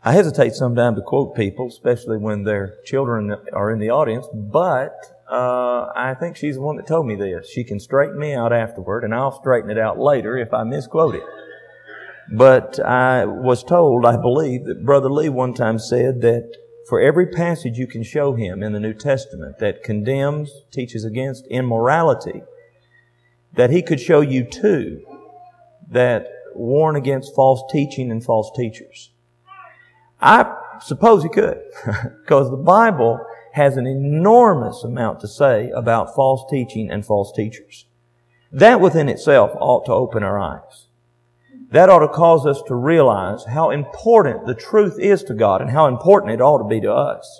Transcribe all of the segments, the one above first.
I hesitate sometimes to quote people, especially when their children are in the audience, but I think she's the one that told me this. She can straighten me out afterward, and I'll straighten it out later if I misquote it. But I was told, I believe, that Brother Lee one time said that for every passage you can show him in the New Testament that condemns, teaches against immorality, that he could show you two that warn against false teaching and false teachers. I suppose he could, because the Bible has an enormous amount to say about false teaching and false teachers. That within itself ought to open our eyes. That ought to cause us to realize how important the truth is to God and how important it ought to be to us.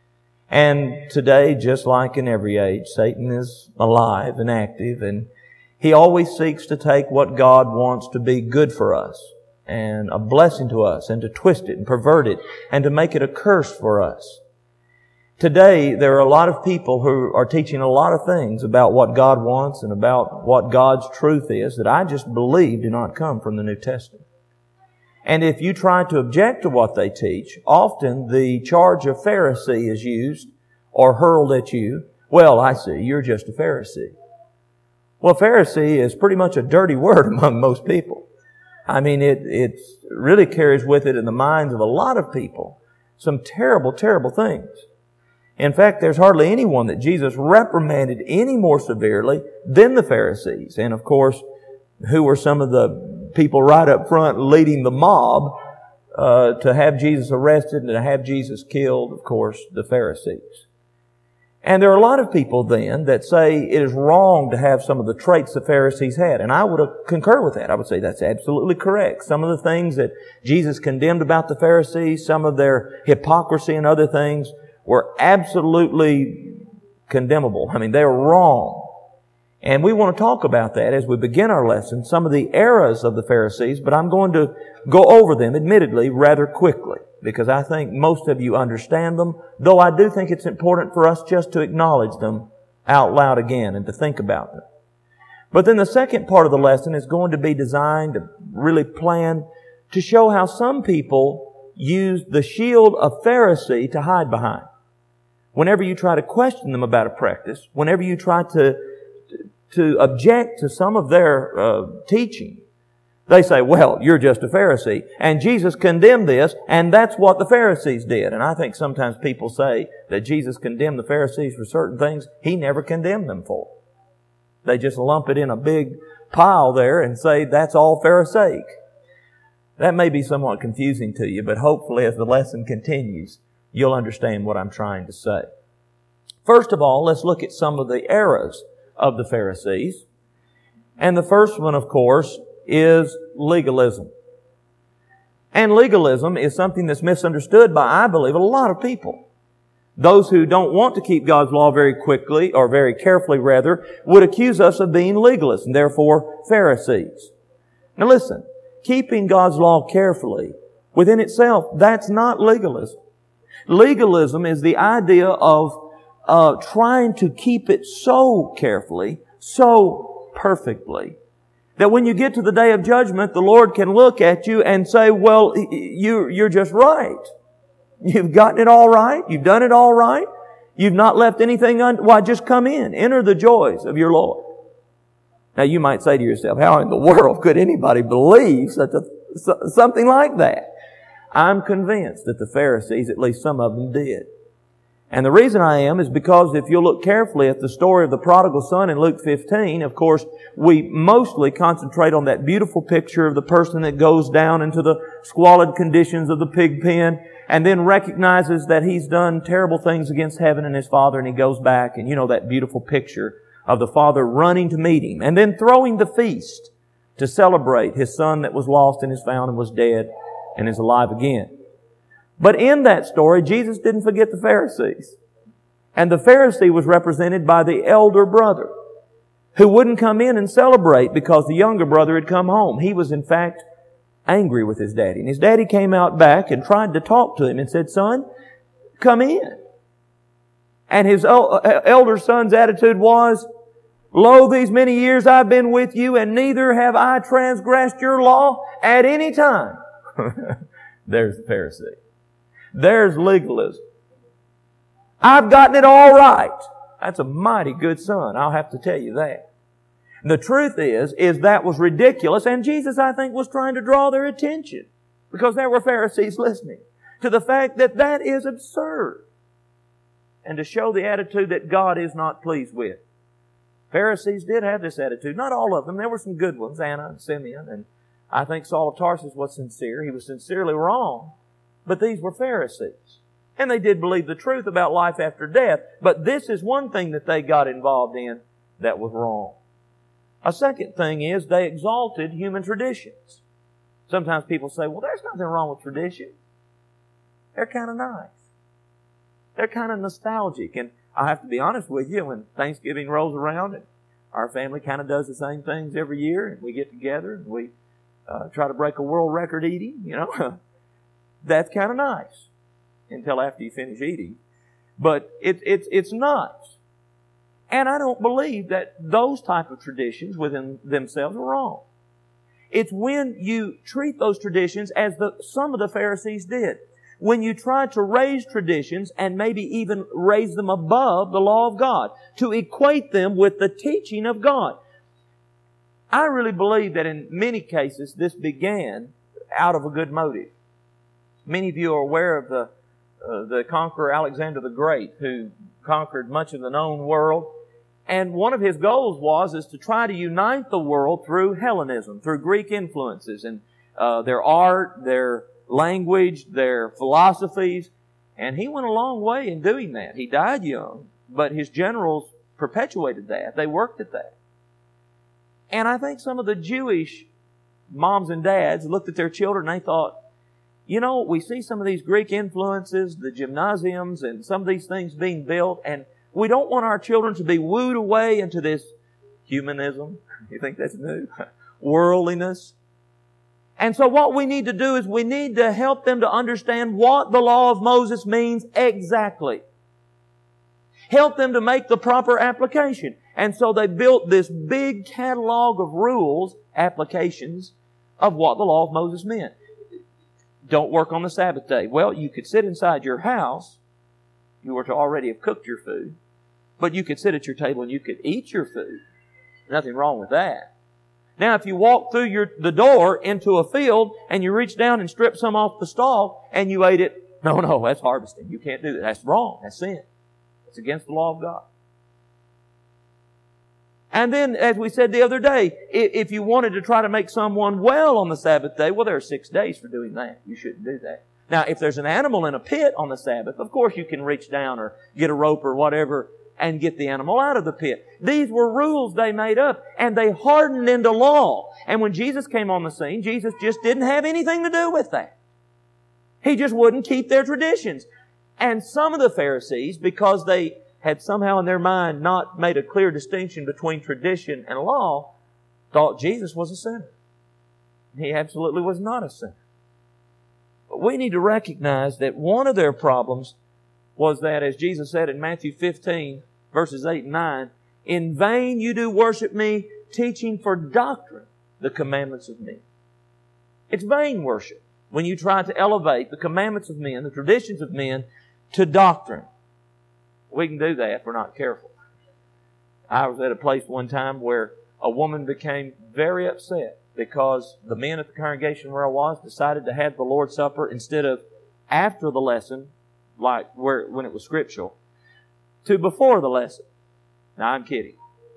And today, just like in every age, Satan is alive and active, and he always seeks to take what God wants to be good for us and a blessing to us, and to twist it and pervert it and to make it a curse for us. Today, there are a lot of people who are teaching a lot of things about what God wants and about what God's truth is that I just believe do not come from the New Testament. And if you try to object to what they teach, often the charge of Pharisee is used or hurled at you. Well, I see, you're just a Pharisee. Well, Pharisee is pretty much a dirty word among most people. I mean, it really carries with it in the minds of a lot of people some terrible, terrible things. In fact, there's hardly anyone that Jesus reprimanded any more severely than the Pharisees. And of course, who were some of the people right up front leading the mob to have Jesus arrested and to have Jesus killed? Of course, the Pharisees. And there are a lot of people then that say it is wrong to have some of the traits the Pharisees had. And I would concur with that. I would say that's absolutely correct. Some of the things that Jesus condemned about the Pharisees, some of their hypocrisy and other things, were absolutely condemnable. I mean, they were wrong. And we want to talk about that as we begin our lesson, some of the errors of the Pharisees, but I'm going to go over them, admittedly, rather quickly, because I think most of you understand them, though I do think it's important for us just to acknowledge them out loud again and to think about them. But then the second part of the lesson is going to be designed, really planned, to show how some people use the shield of Pharisee to hide behind. Whenever you try to question them about a practice, whenever you try to object to some of their teaching, they say, well, you're just a Pharisee. And Jesus condemned this, and that's what the Pharisees did. And I think sometimes people say that Jesus condemned the Pharisees for certain things He never condemned them for. They just lump it in a big pile there and say that's all Pharisaic. That may be somewhat confusing to you, but hopefully as the lesson continues, you'll understand what I'm trying to say. First of all, let's look at some of the errors of the Pharisees. And the first one, of course, is legalism. And legalism is something that's misunderstood by, I believe, a lot of people. Those who don't want to keep God's law very quickly, or very carefully rather, would accuse us of being legalists, and therefore Pharisees. Now listen, keeping God's law carefully, within itself, that's not legalism. Legalism is the idea of trying to keep it so carefully, so perfectly, that when you get to the day of judgment, the Lord can look at you and say, well, you're just right. You've gotten it all right. You've done it all right. You've not left anything why, just come in. Enter the joys of your Lord. Now you might say to yourself, how in the world could anybody believe something like that? I'm convinced that the Pharisees, at least some of them, did. And the reason I am is because if you'll look carefully at the story of the prodigal son in Luke 15, of course, we mostly concentrate on that beautiful picture of the person that goes down into the squalid conditions of the pig pen and then recognizes that he's done terrible things against heaven and his father, and he goes back, and you know that beautiful picture of the father running to meet him and then throwing the feast to celebrate his son that was lost and is found and was dead and is alive again. But in that story, Jesus didn't forget the Pharisees. And the Pharisee was represented by the elder brother, who wouldn't come in and celebrate because the younger brother had come home. He was in fact angry with his daddy. And his daddy came out back and tried to talk to him and said, son, come in. And his elder son's attitude was, lo, these many years I've been with you, and neither have I transgressed your law at any time. There's the Pharisee. There's legalism. I've gotten it all right. That's a mighty good son. I'll have to tell you that. The truth is that was ridiculous, and Jesus, I think, was trying to draw their attention, because there were Pharisees listening, to the fact that that is absurd, and to show the attitude that God is not pleased with. Pharisees did have this attitude. Not all of them. There were some good ones, Anna and Simeon, and I think Saul of Tarsus was sincere. He was sincerely wrong. But these were Pharisees. And they did believe the truth about life after death. But this is one thing that they got involved in that was wrong. A second thing is they exalted human traditions. Sometimes people say, well, there's nothing wrong with tradition. They're kind of nice. They're kind of nostalgic. And I have to be honest with you, when Thanksgiving rolls around and our family kind of does the same things every year, and we get together and we try to break a world record eating, that's kind of nice until after you finish eating. But it's nice. And I don't believe that those type of traditions within themselves are wrong. It's when you treat those traditions as some of the Pharisees did. When you try to raise traditions and maybe even raise them above the law of God, to equate them with the teaching of God. I really believe that in many cases this began out of a good motive. Many of you are aware of the conqueror Alexander the Great, who conquered much of the known world. And one of his goals is to try to unite the world through Hellenism, through Greek influences and their art, their language, their philosophies. And he went a long way in doing that. He died young, but his generals perpetuated that. They worked at that. And I think some of the Jewish moms and dads looked at their children and they thought, we see some of these Greek influences, the gymnasiums and some of these things being built, and we don't want our children to be wooed away into this humanism. You think that's new? Worldliness. And so what we need to do is we need to help them to understand what the law of Moses means exactly. Help them to make the proper application. And so they built this big catalog of rules, applications, of what the law of Moses meant. Don't work on the Sabbath day. Well, you could sit inside your house. You were to already have cooked your food. But you could sit at your table and you could eat your food. Nothing wrong with that. Now, if you walk through the door into a field and you reach down and strip some off the stalk and you ate it, no, that's harvesting. You can't do that. That's wrong. That's sin. It's against the law of God. And then, as we said the other day, if you wanted to try to make someone well on the Sabbath day, well, there are 6 days for doing that. You shouldn't do that. Now, if there's an animal in a pit on the Sabbath, of course you can reach down or get a rope or whatever and get the animal out of the pit. These were rules they made up, and they hardened into law. And when Jesus came on the scene, Jesus just didn't have anything to do with that. He just wouldn't keep their traditions. And some of the Pharisees, because they had somehow in their mind not made a clear distinction between tradition and law, thought Jesus was a sinner. He absolutely was not a sinner. But we need to recognize that one of their problems was that, as Jesus said in Matthew 15, verses 8 and 9, "In vain you do worship me, teaching for doctrine the commandments of men." It's vain worship when you try to elevate the commandments of men, the traditions of men, to doctrine. We can do that if we're not careful. I was at a place one time where a woman became very upset because the men at the congregation where I was decided to have the Lord's Supper instead of after the lesson, like when it was scriptural, to before the lesson. Now, I'm kidding.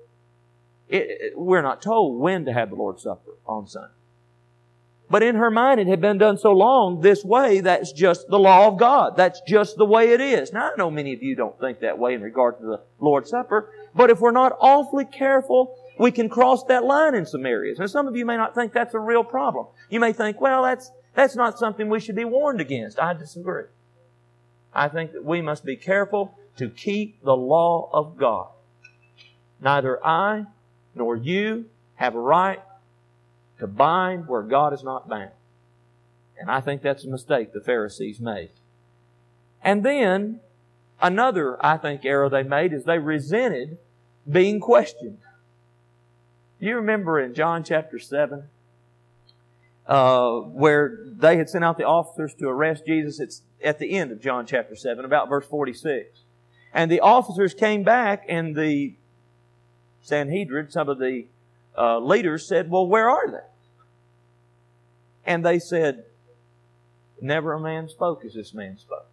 We're not told when to have the Lord's Supper on Sunday. But in her mind, it had been done so long this way, that's just the law of God. That's just the way it is. Now, I know many of you don't think that way in regard to the Lord's Supper, but if we're not awfully careful, we can cross that line in some areas. And some of you may not think that's a real problem. You may think, well, that's not something we should be warned against. I disagree. I think that we must be careful to keep the law of God. Neither I nor you have a right to bind where God is not bound. And I think that's a mistake the Pharisees made. And then, another, I think, error they made is they resented being questioned. You remember in John chapter 7, where they had sent out the officers to arrest Jesus. It's at the end of John chapter 7, about verse 46. And the officers came back, and the Sanhedrin, some of the leaders said, well, where are they? And they said, never a man spoke as this man spoke.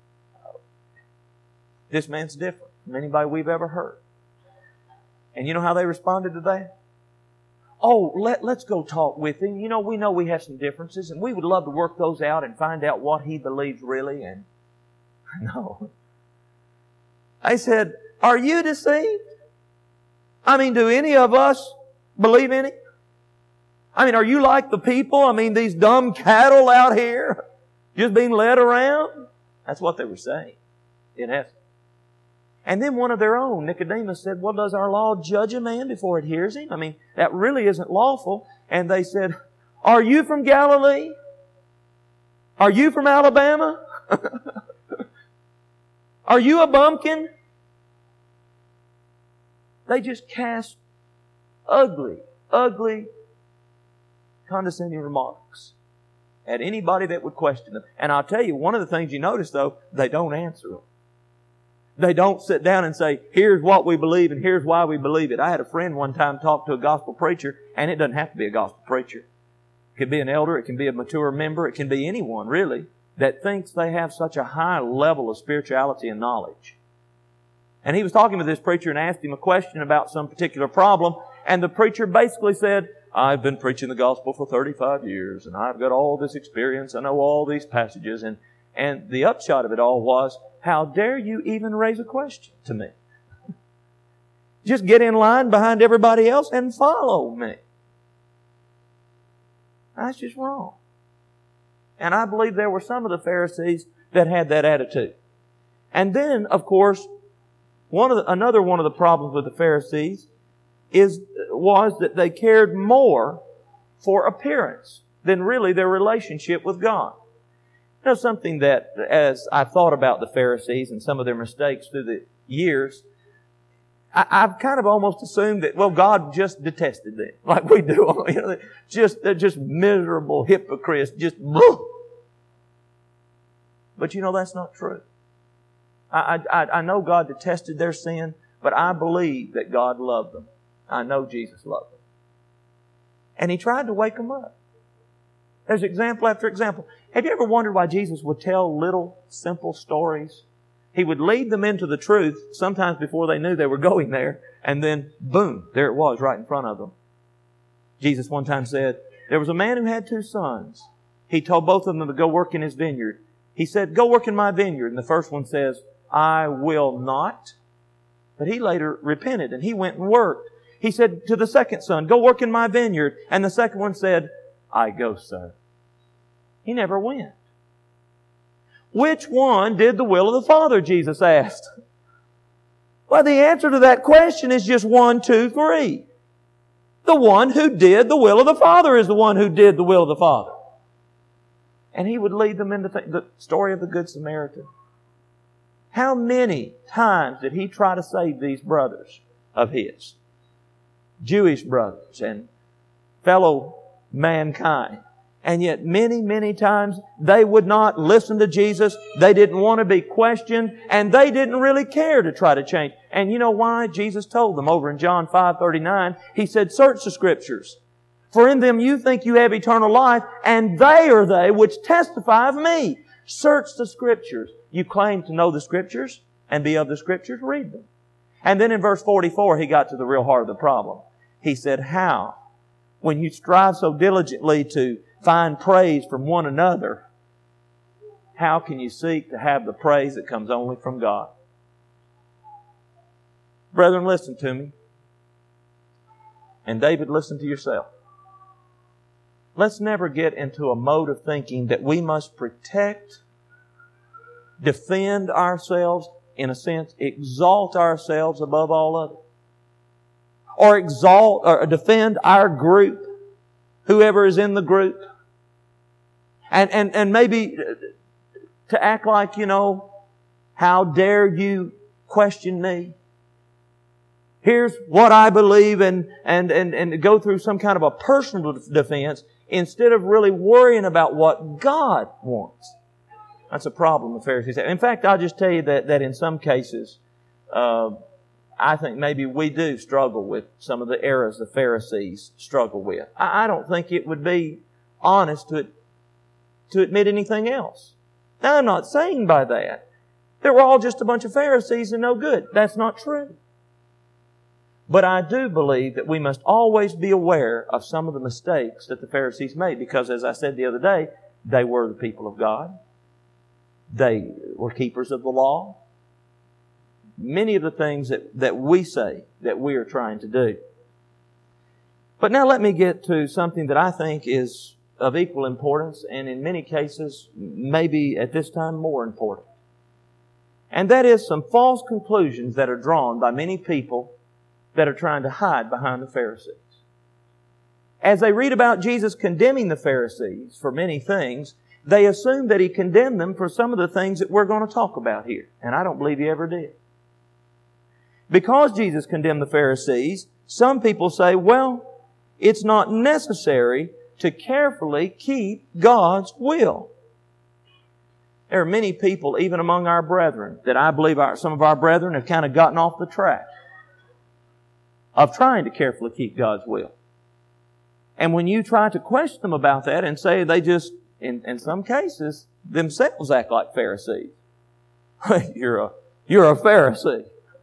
This man's different from anybody we've ever heard. And you know how they responded to that? Oh, let's go talk with him. You know we have some differences, and we would love to work those out and find out what he believes really. And no. I said, are you deceived? I mean, do any of us believe in Him? I mean, are you like the people? I mean, these dumb cattle out here just being led around? That's what they were saying, in essence. And then one of their own, Nicodemus, said, well, does our law judge a man before it hears him? I mean, that really isn't lawful. And they said, are you from Galilee? Are you from Alabama? Are you a bumpkin? They just cast ugly, condescending remarks at anybody that would question them. And I'll tell you, one of the things you notice, though, they don't answer them. They don't sit down and say, here's what we believe and here's why we believe it. I had a friend one time talk to a gospel preacher, and it doesn't have to be a gospel preacher. It could be an elder, it can be a mature member, it can be anyone, really, that thinks they have such a high level of spirituality and knowledge. And he was talking to this preacher and asked him a question about some particular problem, and the preacher basically said, I've been preaching the gospel for 35 years, and I've got all this experience, I know all these passages, and the upshot of it all was, how dare you even raise a question to me? Just get in line behind everybody else and follow me. That's just wrong. And I believe there were some of the Pharisees that had that attitude. And then, of course, another one of the problems with the Pharisees was that they cared more for appearance than really their relationship with God. You know, something that, as I've thought about the Pharisees and some of their mistakes through the years, I've kind of almost assumed that, well, God just detested them, like we do. You know, they're just miserable hypocrites, just. But you know, that's not true. I know God detested their sin, but I believe that God loved them. I know Jesus loved them. And He tried to wake them up. There's example after example. Have you ever wondered why Jesus would tell little, simple stories? He would lead them into the truth, sometimes before they knew they were going there, and then, boom, there it was right in front of them. Jesus one time said, there was a man who had 2 sons. He told both of them to go work in his vineyard. He said, go work in my vineyard. And the first one says, I will not. But he later repented and he went and worked. He said to the second son, go work in my vineyard. And the second one said, I go, sir. He never went. Which one did the will of the Father, Jesus asked. Well, the answer to that question is just 1, 2, 3. The one who did the will of the Father is the one who did the will of the Father. And He would lead them into the story of the Good Samaritan. How many times did He try to save these brothers of His? Jewish brothers and fellow mankind. And yet many, many times they would not listen to Jesus. They didn't want to be questioned. And they didn't really care to try to change. And you know why? Jesus told them over in John 5:39. He said, search the Scriptures. For in them you think you have eternal life, and they are they which testify of me. Search the Scriptures. You claim to know the Scriptures and be of the Scriptures, read them. And then in verse 44, He got to the real heart of the problem. He said, how? When you strive so diligently to find praise from one another, how can you seek to have the praise that comes only from God? Brethren, listen to me. And David, listen to yourself. Let's never get into a mode of thinking that we must protect, defend ourselves, in a sense, exalt ourselves above all others. Or exalt or defend our group, whoever is in the group. And maybe to act like, you know, how dare you question me? Here's what I believe and go through some kind of a personal defense instead of really worrying about what God wants. That's a problem the Pharisees have. In fact, I'll just tell you that in some cases, I think maybe we do struggle with some of the errors the Pharisees struggle with. I don't think it would be honest to admit anything else. Now, I'm not saying by that they were all just a bunch of Pharisees and no good. That's not true. But I do believe that we must always be aware of some of the mistakes that the Pharisees made, because, as I said the other day, they were the people of God. They were keepers of the law. Many of the things that we say that we are trying to do. But now let me get to something that I think is of equal importance, and in many cases, maybe at this time more important. And that is some false conclusions that are drawn by many people that are trying to hide behind the Pharisees. As they read about Jesus condemning the Pharisees for many things, they assume that He condemned them for some of the things that we're going to talk about here. And I don't believe He ever did. Because Jesus condemned the Pharisees, some people say, well, it's not necessary to carefully keep God's will. There are many people, even among our brethren, that I believe some of our brethren have kind of gotten off the track of trying to carefully keep God's will. And when you try to question them about that and say they just, in some cases, themselves act like Pharisees. You're a Pharisee.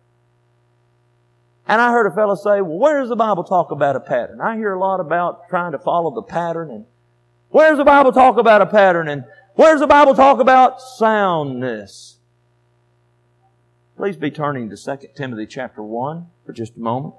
And I heard a fellow say, well, where does the Bible talk about a pattern? I hear a lot about trying to follow the pattern, and where does the Bible talk about a pattern, and where does the Bible talk about soundness? Please be turning to 2 Timothy chapter 1 for just a moment.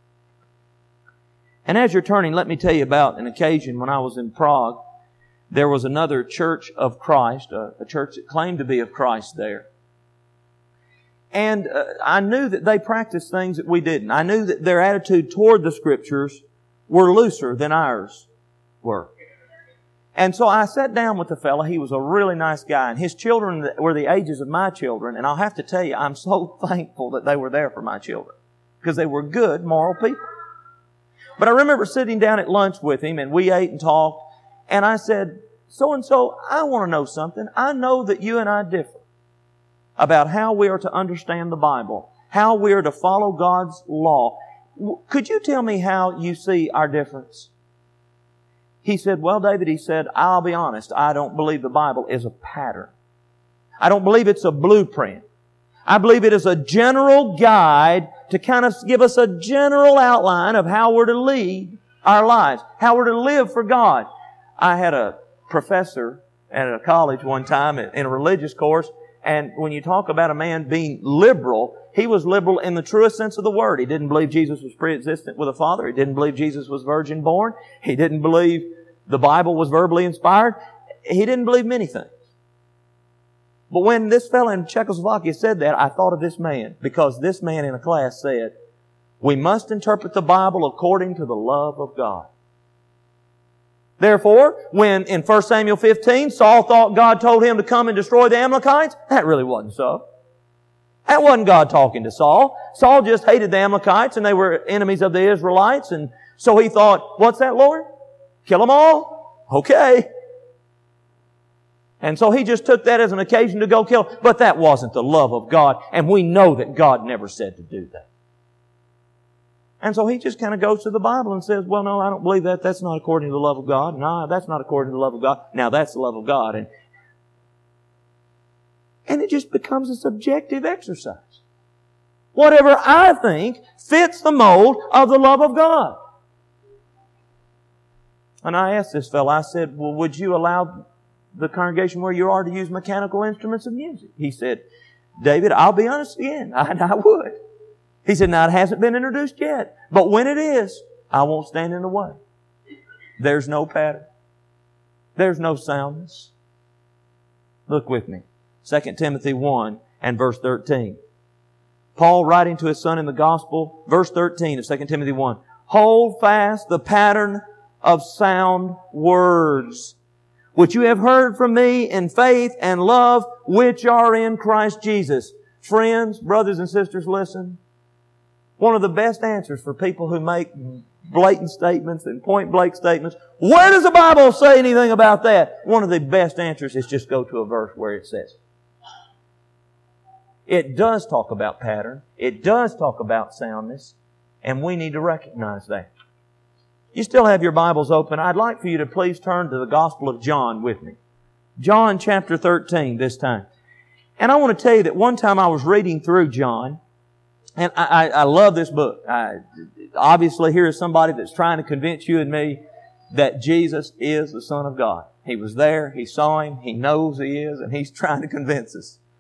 And as you're turning, let me tell you about an occasion when I was in Prague. There was another Church of Christ, a church that claimed to be of Christ there. And I knew that they practiced things that we didn't. I knew that their attitude toward the Scriptures were looser than ours were. And so I sat down with the fellow. He was a really nice guy. And his children were the ages of my children. And I'll have to tell you, I'm so thankful that they were there for my children. Because they were good, moral people. But I remember sitting down at lunch with him, and we ate and talked. And I said, so-and-so, I want to know something. I know that you and I differ about how we are to understand the Bible, how we are to follow God's law. Could you tell me how you see our difference? He said, well, David, he said, I'll be honest, I don't believe the Bible is a pattern. I don't believe it's a blueprint. I believe it is a general guide to kind of give us a general outline of how we're to lead our lives, how we're to live for God. I had a professor at a college one time in a religious course, and when you talk about a man being liberal, he was liberal in the truest sense of the word. He didn't believe Jesus was pre-existent with a father. He didn't believe Jesus was virgin born. He didn't believe the Bible was verbally inspired. He didn't believe many things. But when this fellow in Czechoslovakia said that, I thought of this man, because this man in a class said, we must interpret the Bible according to the love of God. Therefore, when in 1 Samuel 15, Saul thought God told him to come and destroy the Amalekites, that really wasn't so. That wasn't God talking to Saul. Saul just hated the Amalekites, and they were enemies of the Israelites, and so he thought, what's that, Lord? Kill them all? Okay. And so he just took that as an occasion to go kill. But that wasn't the love of God, and we know that God never said to do that. And so he just kind of goes to the Bible and says, well, no, I don't believe that. That's not according to the love of God. No, that's not according to the love of God. Now, that's the love of God. And it just becomes a subjective exercise. Whatever I think fits the mold of the love of God. And I asked this fellow, I said, well, would you allow the congregation where you are to use mechanical instruments of music? He said, David, I'll be honest again, I would. He said, now it hasn't been introduced yet, but when it is, I won't stand in the way. There's no pattern. There's no soundness. Look with me. 2 Timothy 1 and verse 13. Paul writing to his son in the gospel, verse 13 of 2 Timothy 1. Hold fast the pattern of sound words, which you have heard from me in faith and love, which are in Christ Jesus. Friends, brothers and sisters, listen. One of the best answers for people who make blatant statements and point-blank statements. Where does the Bible say anything about that? One of the best answers is just go to a verse where it says it. It does talk about pattern. It does talk about soundness. And we need to recognize that. You still have your Bibles open. I'd like for you to please turn to the Gospel of John with me. John chapter 13 this time. And I want to tell you that one time I was reading through John, and I love this book. Obviously, here is somebody that's trying to convince you and me that Jesus is the Son of God. He was there, He saw Him, He knows He is, and He's trying to convince us.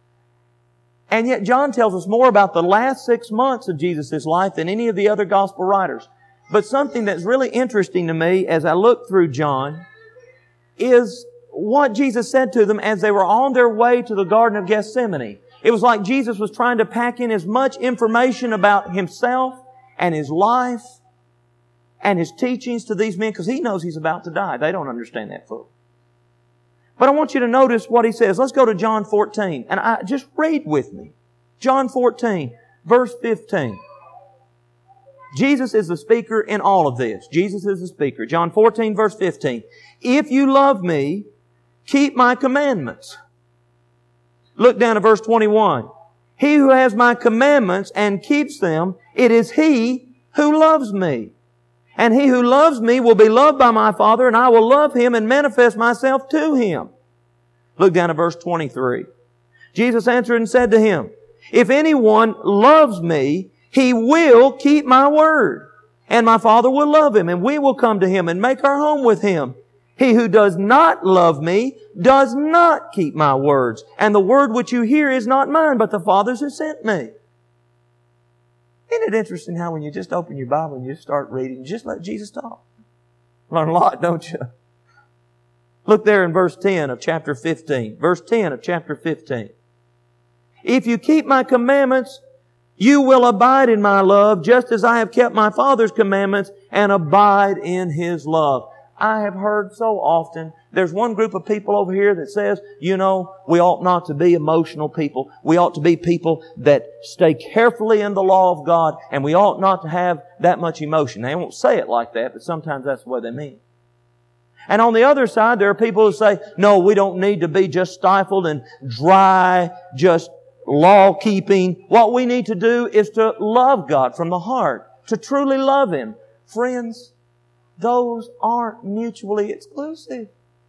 And yet John tells us more about the last 6 months of Jesus' life than any of the other Gospel writers. But something that's really interesting to me as I look through John is what Jesus said to them as they were on their way to the Garden of Gethsemane. It was like Jesus was trying to pack in as much information about Himself and His life and His teachings to these men because He knows He's about to die. They don't understand that fully. But I want you to notice what He says. Let's go to John 14. And just read with me. John 14, verse 15. Jesus is the speaker in all of this. Jesus is the speaker. John 14, verse 15. If you love Me, keep My commandments. Look down to verse 21. He who has My commandments and keeps them, it is he who loves Me. And he who loves Me will be loved by My Father, and I will love him and manifest Myself to him. Look down to verse 23. Jesus answered and said to him, if anyone loves Me, he will keep My word. And My Father will love him, and we will come to him and make our home with him. He who does not love Me does not keep My words. And the word which you hear is not mine, but the Father's who sent Me. Isn't it interesting how when you just open your Bible and you start reading, you just let Jesus talk? Learn a lot, don't you? Look there in verse 10 of chapter 15. Verse 10 of chapter 15. If you keep My commandments, you will abide in My love, just as I have kept My Father's commandments and abide in His love. I have heard so often, there's one group of people over here that says, we ought not to be emotional people. We ought to be people that stay carefully in the law of God, and we ought not to have that much emotion. They won't say it like that, but sometimes that's the way they mean. And on the other side, there are people who say, no, we don't need to be just stifled and dry, just law-keeping. What we need to do is to love God from the heart, to truly love Him. Friends, those aren't mutually exclusive.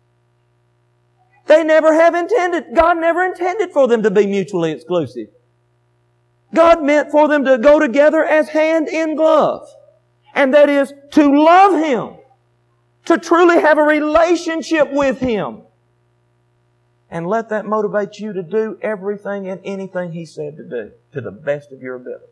God never intended for them to be mutually exclusive. God meant for them to go together as hand in glove. And that is to love Him. To truly have a relationship with Him. And let that motivate you to do everything and anything He said to do, to the best of your ability.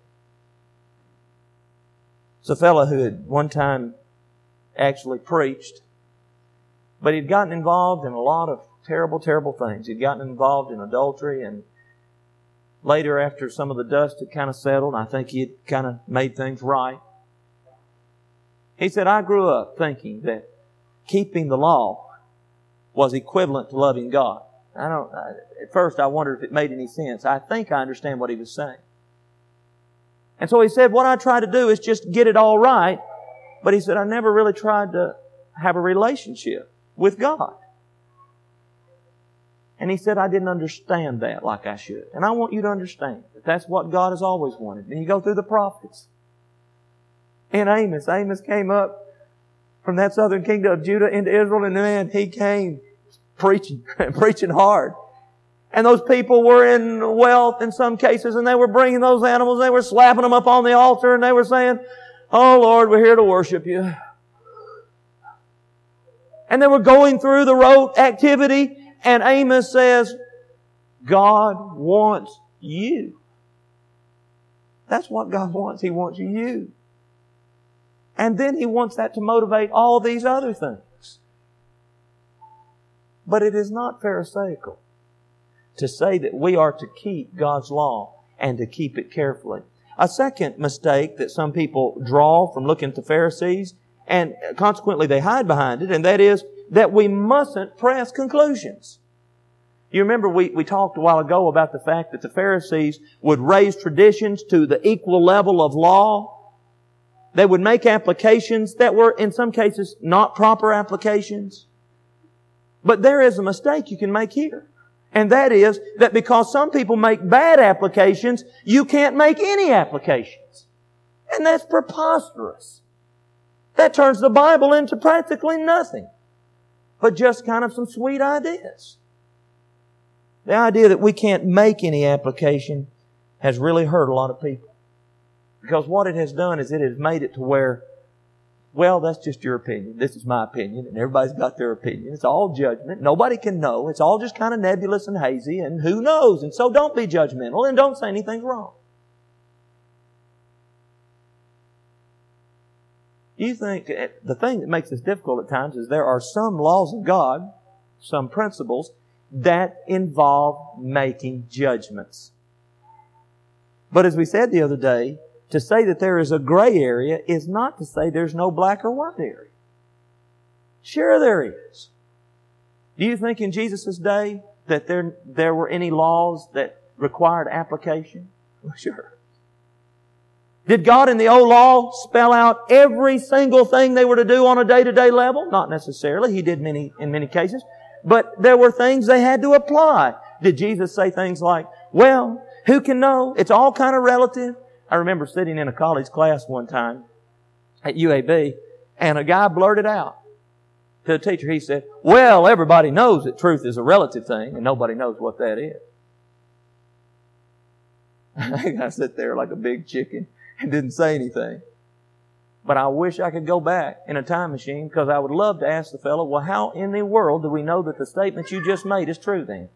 It's a fellow who had one time actually preached, but he'd gotten involved in a lot of terrible, terrible things. He'd gotten involved in adultery, and later, after some of the dust had kind of settled, I think he had kind of made things right. He said, I grew up thinking that keeping the law was equivalent to loving God. At first I wondered if it made any sense. I think I understand what he was saying. And so he said, what I try to do is just get it all right. But he said, I never really tried to have a relationship with God. And he said, I didn't understand that like I should. And I want you to understand that that's what God has always wanted. And you go through the prophets. And Amos came up from that southern kingdom of Judah into Israel, and man, he came preaching hard. And those people were in wealth in some cases, and they were bringing those animals, they were slapping them up on the altar, and they were saying, oh Lord, we're here to worship You. And they were going through the rote activity, and Amos says, God wants you. That's what God wants. He wants you. And then He wants that to motivate all these other things. But it is not pharisaical to say that we are to keep God's law and to keep it carefully. A second mistake that some people draw from looking at the Pharisees, and consequently they hide behind it, and that is that we mustn't press conclusions. You remember we talked a while ago about the fact that the Pharisees would raise traditions to the equal level of law. They would make applications that were, in some cases, not proper applications. But there is a mistake you can make here. And that is that because some people make bad applications, you can't make any applications. And that's preposterous. That turns the Bible into practically nothing, but just kind of some sweet ideas. The idea that we can't make any application has really hurt a lot of people. Because what it has done is it has made it to where, well, that's just your opinion. This is my opinion, and everybody's got their opinion. It's all judgment. Nobody can know. It's all just kind of nebulous and hazy, and who knows? And so don't be judgmental and don't say anything's wrong. You think the thing that makes this difficult at times is there are some laws of God, some principles, that involve making judgments. But as we said the other day, to say that there is a gray area is not to say there's no black or white area. Sure there is. Do you think in Jesus' day that there were any laws that required application? Well, sure. Did God in the old law spell out every single thing they were to do on a day-to-day level? Not necessarily. He did in many cases. But there were things they had to apply. Did Jesus say things like, well, who can know? It's all kind of relative. I remember sitting in a college class one time at UAB, and a guy blurted out to the teacher, he said, well, everybody knows that truth is a relative thing, and nobody knows what that is. I sat there like a big chicken and didn't say anything. But I wish I could go back in a time machine, because I would love to ask the fellow, well, how in the world do we know that the statement you just made is true then?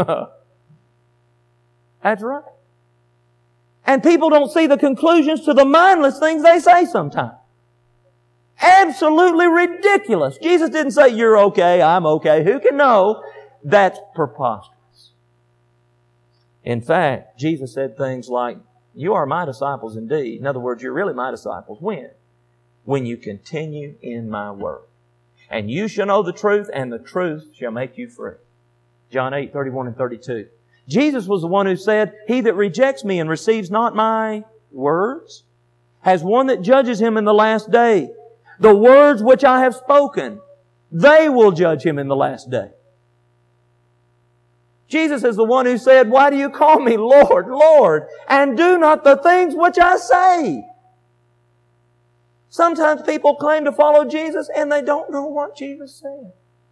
That's right. And people don't see the conclusions to the mindless things they say sometimes. Absolutely ridiculous. Jesus didn't say, you're okay, I'm okay. Who can know? That's preposterous. In fact, Jesus said things like, you are my disciples indeed. In other words, you're really my disciples. When? When you continue in my word. And you shall know the truth, and the truth shall make you free. John 8:31 and 32. Jesus was the one who said, he that rejects me and receives not my words has one that judges him in the last day. The words which I have spoken, they will judge him in the last day. Jesus is the one who said, why do you call me Lord, Lord, and do not the things which I say? Sometimes people claim to follow Jesus and they don't know what Jesus said.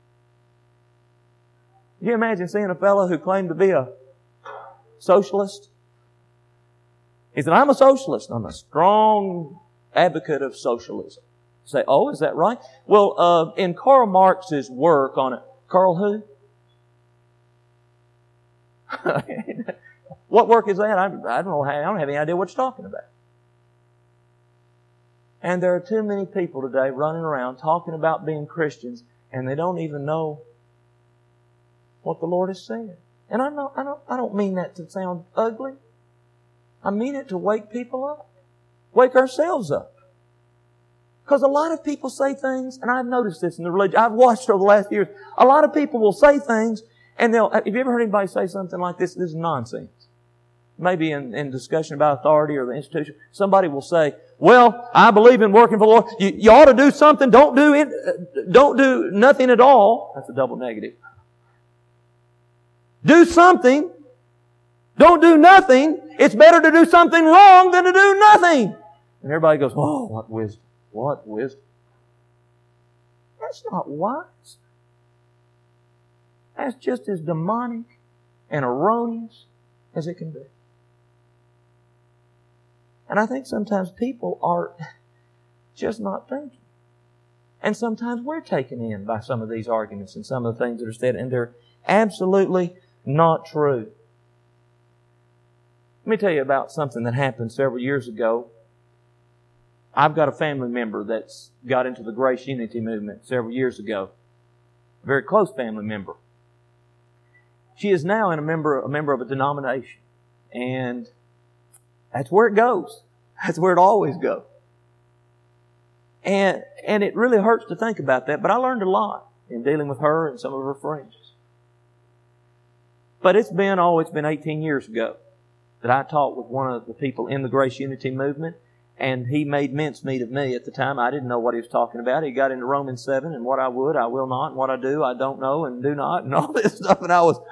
Can you imagine seeing a fellow who claimed to be a socialist? He said, I'm a socialist. I'm a strong advocate of socialism. You say, oh, is that right? Well, in Karl Marx's work on it, Karl who? What work is that? I don't know. I don't have any idea what you're talking about. And there are too many people today running around talking about being Christians, and they don't even know what the Lord has said. And I don't mean that to sound ugly. I mean it to wake people up. Wake ourselves up. Because a lot of people say things, and I've noticed this in the religion. I've watched over the last years. A lot of people will say things, and have you ever heard anybody say something like this? This is nonsense. Maybe in discussion about authority or the institution, somebody will say, well, I believe in working for the Lord. You ought to do something. Don't do nothing at all. That's a double negative. Do something. Don't do nothing. It's better to do something wrong than to do nothing. And everybody goes, oh, what wisdom. What wisdom. That's not wise. That's just as demonic and erroneous as it can be. And I think sometimes people are just not thinking. And sometimes we're taken in by some of these arguments and some of the things that are said, and they're absolutely not true. Let me tell you about something that happened several years ago. I've got a family member that's got into the Grace Unity movement several years ago. A very close family member. She is now a member of a denomination. And that's where it goes. That's where it always goes. And it really hurts to think about that, but I learned a lot in dealing with her and some of her friends. But it's been 18 years ago that I talked with one of the people in the Grace Unity movement, And he made mincemeat of me at the time. I didn't know what he was talking about. He got into Romans 7 and what I would, I will not, and what I do, I don't know and do not, and all this stuff. And I was,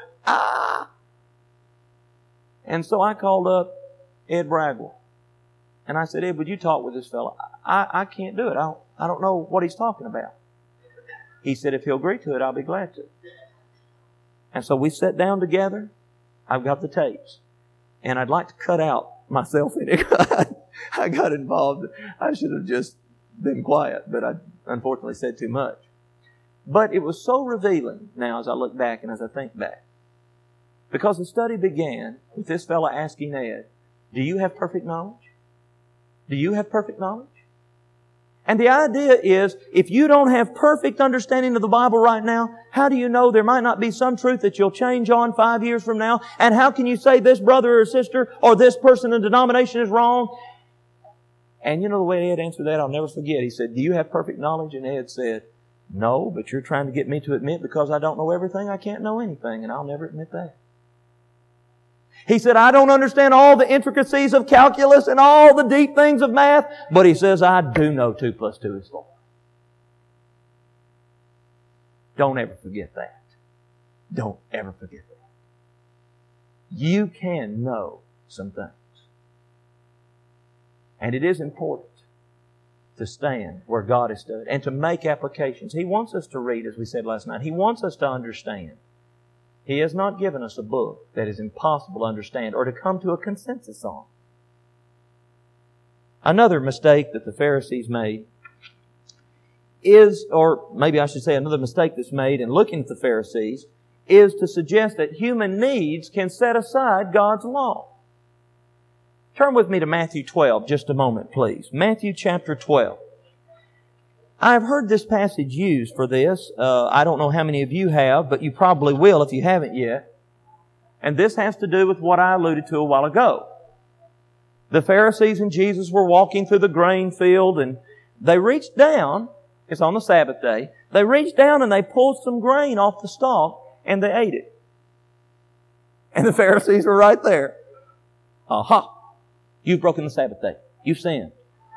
And so I called up Ed Bragwell. And I said, Ed, would you talk with this fellow? I can't do it. I don't know what he's talking about. He said, if he'll agree to it, I'll be glad to. And so we sat down together. I've got the tapes. And I'd like to cut out myself in it. I got involved. I should have just been quiet, but I unfortunately said too much. But it was so revealing now as I look back and as I think back. Because the study began with this fellow asking Ed, do you have perfect knowledge? Do you have perfect knowledge? And the idea is, if you don't have perfect understanding of the Bible right now, how do you know there might not be some truth that you'll change on 5 years from now? And how can you say this brother or sister or this person in denomination is wrong? And you know the way Ed answered that, I'll never forget. He said, do you have perfect knowledge? And Ed said, no, but you're trying to get me to admit because I don't know everything, I can't know anything, and I'll never admit that. He said, I don't understand all the intricacies of calculus and all the deep things of math, but he says, I do know 2 plus 2 is 4. Don't ever forget that. Don't ever forget that. You can know some things. And it is important to stand where God has stood and to make applications. He wants us to read, as we said last night. He wants us to understand. He has not given us a book that is impossible to understand or to come to a consensus on. Another mistake that the Pharisees made is, or maybe I should say another mistake that's made in looking at the Pharisees, is to suggest that human needs can set aside God's law. Turn with me to Matthew 12, just a moment, please. Matthew chapter 12. I've heard this passage used for this. I don't know how many of you have, but you probably will if you haven't yet. And this has to do with what I alluded to a while ago. The Pharisees and Jesus were walking through the grain field, and they reached down. It's on the Sabbath day. They reached down and they pulled some grain off the stalk, and they ate it. And the Pharisees were right there. Aha! You've broken the Sabbath day. You've sinned.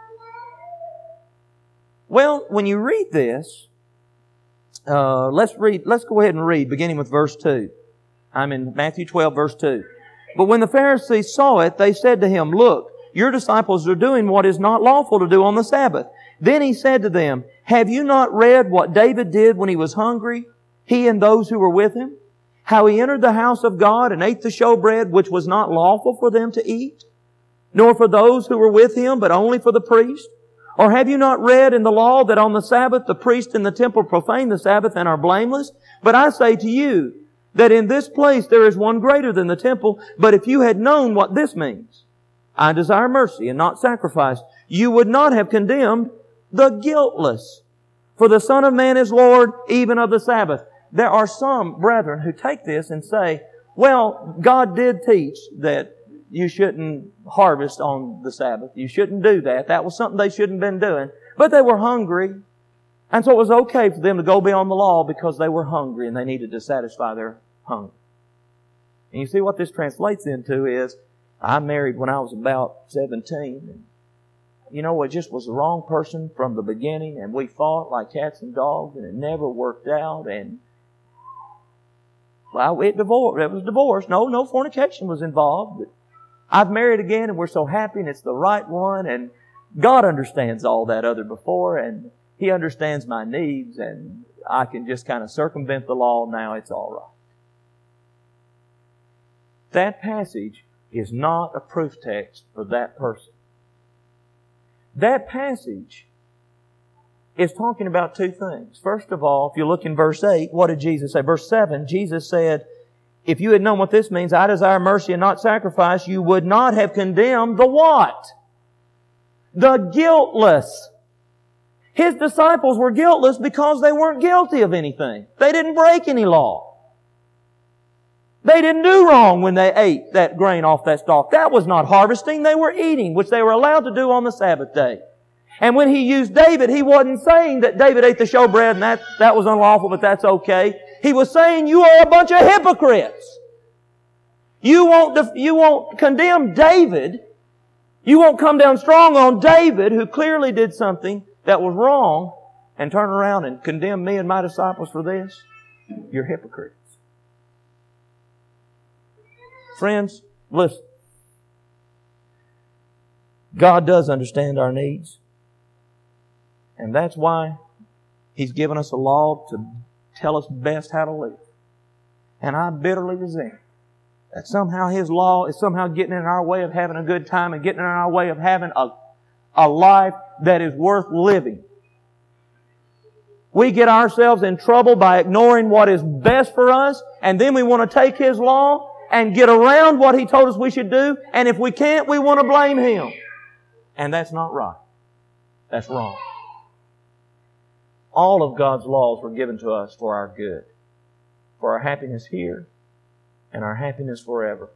Well, when you read this, let's go ahead and read, beginning with verse 2. I'm in Matthew 12, verse 2. But when the Pharisees saw it, they said to Him, look, your disciples are doing what is not lawful to do on the Sabbath. Then He said to them, have you not read what David did when he was hungry, he and those who were with him? How he entered the house of God and ate the showbread which was not lawful for them to eat, nor for those who were with him, but only for the priest? Or have you not read in the law that on the Sabbath the priests in the temple profane the Sabbath and are blameless? But I say to you that in this place there is one greater than the temple. But if you had known what this means, I desire mercy and not sacrifice, you would not have condemned the guiltless. For the Son of Man is Lord even of the Sabbath. There are some brethren who take this and say, well, God did teach that you shouldn't harvest on the Sabbath. You shouldn't do that. That was something they shouldn't have been doing. But they were hungry. And so it was okay for them to go beyond the law because they were hungry and they needed to satisfy their hunger. And you see what this translates into is, I married when I was about 17. And you know, it just was the wrong person from the beginning, and we fought like cats and dogs, and it never worked out. And well, it was divorce. No fornication was involved. But I've married again, and we're so happy, and it's the right one. And God understands all that other before, and He understands my needs, and I can just kind of circumvent the law. Now it's all right. That passage is not a proof text for that person. That passage is talking about two things. First of all, if you look in verse 8, what did Jesus say? Verse 7, Jesus said, if you had known what this means, I desire mercy and not sacrifice, you would not have condemned the what? The guiltless. His disciples were guiltless because they weren't guilty of anything. They didn't break any law. They didn't do wrong when they ate that grain off that stalk. That was not harvesting. They were eating, which they were allowed to do on the Sabbath day. And when He used David, He wasn't saying that David ate the showbread and that was unlawful, but that's okay. He was saying, you are a bunch of hypocrites. You won't condemn David You won't come down strong on David, who clearly did something that was wrong, and turn around and condemn me and my disciples for this. You're hypocrites. Friends, listen. God does understand our needs. And that's why He's given us a law to tell us best how to live. And I bitterly resent that somehow His law is somehow getting in our way of having a good time and getting in our way of having a life that is worth living. We get ourselves in trouble by ignoring what is best for us, and then we want to take His law and get around what He told us we should do, and if we can't, we want to blame Him. And that's not right. That's wrong. All of God's laws were given to us for our good, for our happiness here and our happiness forever.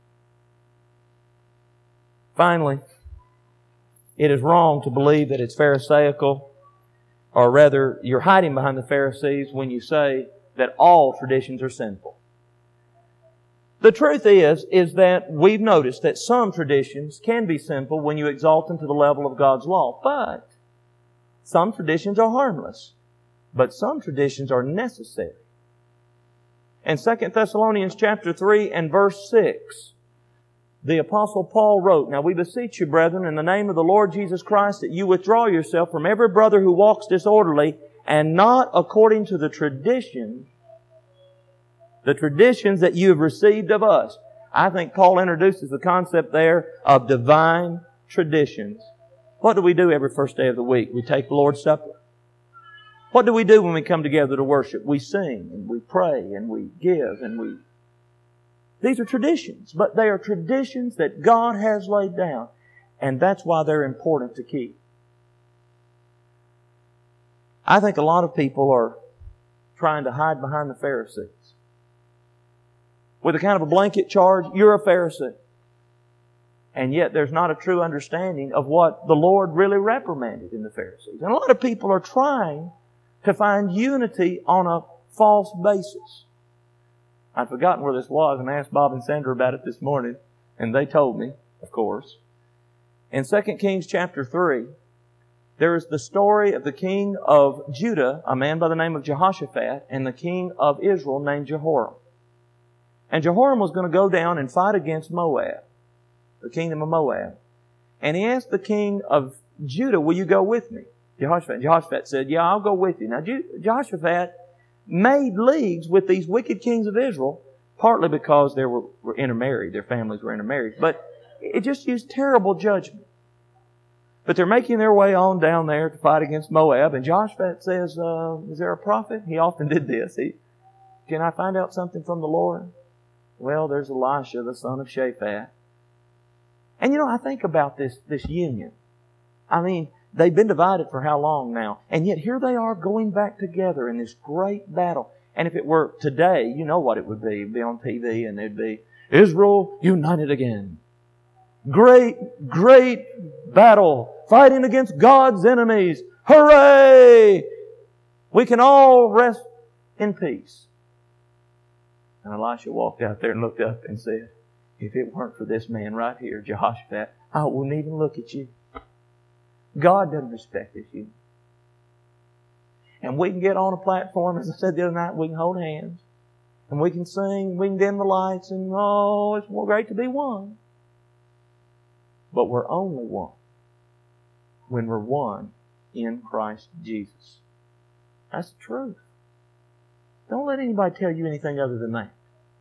Finally, it is wrong to believe that it's Pharisaical, or rather, you're hiding behind the Pharisees when you say that all traditions are sinful. The truth is that we've noticed that some traditions can be sinful when you exalt them to the level of God's law. But some traditions are harmless. But some traditions are necessary. In 2 Thessalonians chapter 3 and verse 6, the Apostle Paul wrote, "Now we beseech you, brethren, in the name of the Lord Jesus Christ, that you withdraw yourself from every brother who walks disorderly, and not according to the traditions that you have received of us." I think Paul introduces the concept there of divine traditions. What do we do every first day of the week? We take the Lord's Supper. What do we do when we come together to worship? We sing and we pray and we give and we... These are traditions, but they are traditions that God has laid down, and that's why they're important to keep. I think a lot of people are trying to hide behind the Pharisees. With a kind of a blanket charge, you're a Pharisee. And yet there's not a true understanding of what the Lord really reprimanded in the Pharisees. And a lot of people are trying to find unity on a false basis. I'd forgotten where this was and asked Bob and Sandra about it this morning, and they told me, of course. In 2 Kings chapter 3, there is the story of the king of Judah, a man by the name of Jehoshaphat, and the king of Israel named Jehoram. And Jehoram was going to go down and fight against Moab, the kingdom of Moab. And he asked the king of Judah, "Will you go with me?" Jehoshaphat said, "Yeah, I'll go with you." Now, Jehoshaphat made leagues with these wicked kings of Israel, partly because they were intermarried, their families were intermarried, but it just used terrible judgment. But they're making their way on down there to fight against Moab, and Jehoshaphat says, "Is there a prophet?" He often did this. "Can I find out something from the Lord?" "Well, there's Elisha, the son of Shaphat." And I think about this union. I mean, they've been divided for how long now? And yet here they are going back together in this great battle. And if it were today, you know what it would be. It'd be on TV and it'd be Israel united again. Great, great battle. Fighting against God's enemies. Hooray! We can all rest in peace. And Elisha walked out there and looked up and said, "If it weren't for this man right here, Jehoshaphat, I wouldn't even look at you." God doesn't respect this union. And we can get on a platform, as I said the other night, we can hold hands. And we can sing, we can dim the lights, and it's more great to be one. But we're only one when we're one in Christ Jesus. That's the truth. Don't let anybody tell you anything other than that.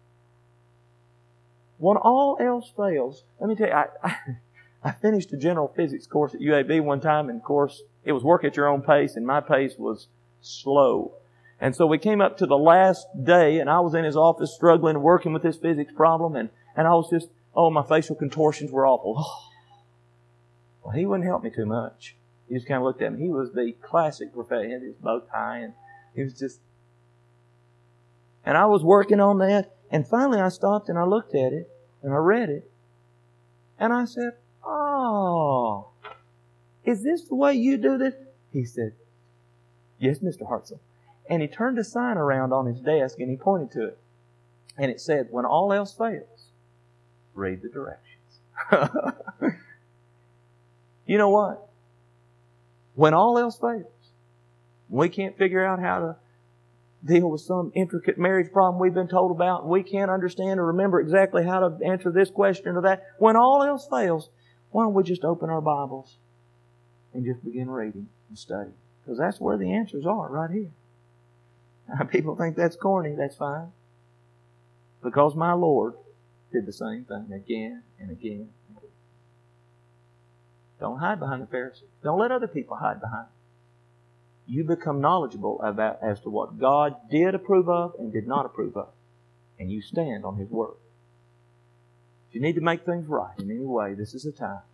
When all else fails, let me tell you, I finished a general physics course at UAB one time, and of course, it was work at your own pace, and my pace was slow. And so we came up to the last day, and I was in his office struggling and working with this physics problem, and I was just, my facial contortions were awful. Well, he wouldn't help me too much. He just kind of looked at me. He was the classic professor. He had his bow tie, and he was just... And I was working on that, and finally I stopped and I looked at it, and I read it, and I said, "Oh, is this the way you do this?" He said, "Yes, Mr. Hartzell." And he turned a sign around on his desk and he pointed to it. And it said, "When all else fails, read the directions." You know what? When all else fails, we can't figure out how to deal with some intricate marriage problem we've been told about, and we can't understand or remember exactly how to answer this question or that. When all else fails, why don't we just open our Bibles and just begin reading and studying? Because that's where the answers are, right here. Now, people think that's corny. That's fine. Because my Lord did the same thing again and again and again. Don't hide behind the Pharisees. Don't let other people hide behind them. You become knowledgeable as to what God did approve of and did not approve of. And you stand on His Word. If you need to make things right in any way, this is the time